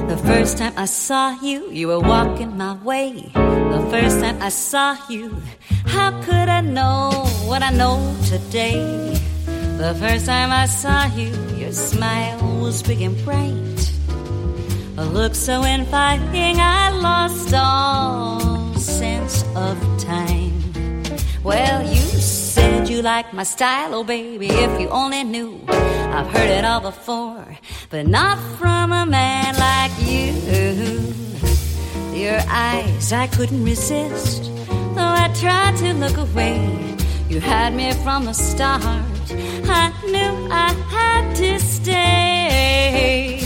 The first time I saw you, you were walking my way. The first time I saw you, how could I know what I know today? The first time I saw you, your smile was big and bright. A look so inviting, I lost all sense of time. Well, you said you liked my style, oh baby, if you only knew. I've heard it all before, but not from a man like you. Your eyes, I couldn't resist, though I tried to look away. You had me from the start, I knew I had to stay.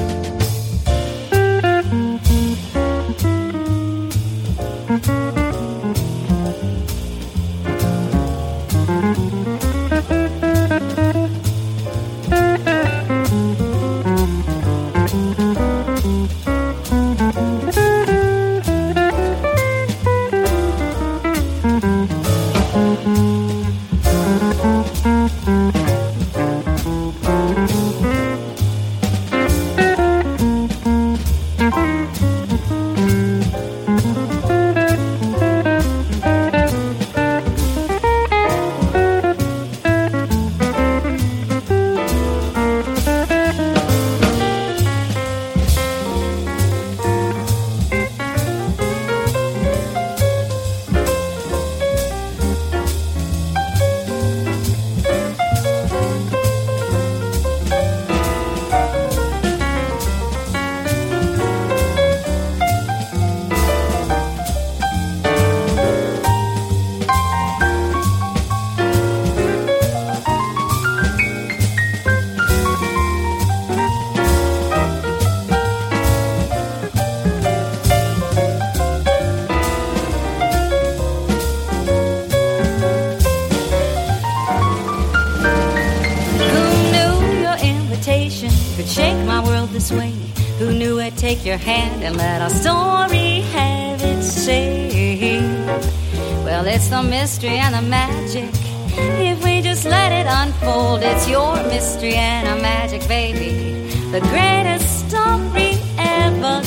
Take your hand and let our story have its say. Well, it's the mystery and the magic. If we just let it unfold, it's your mystery and our magic, baby. The greatest story ever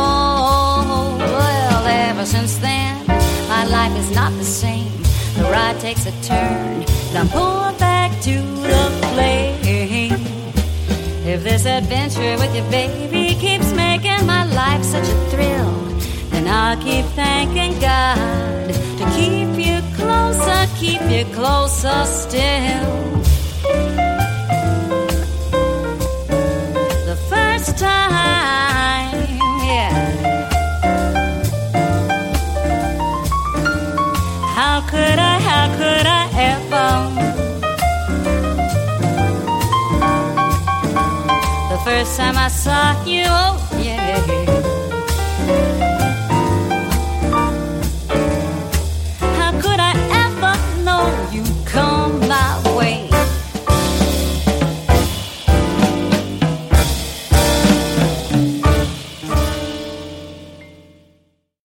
told. Well, ever since then, my life is not the same. The ride takes a turn, and I'm pulled back to the flame. If this adventure with you, baby, keeps making my life such a thrill, then I'll keep thanking God to keep you closer still. The first time, yeah. How could I ever? The first time I saw you, oh,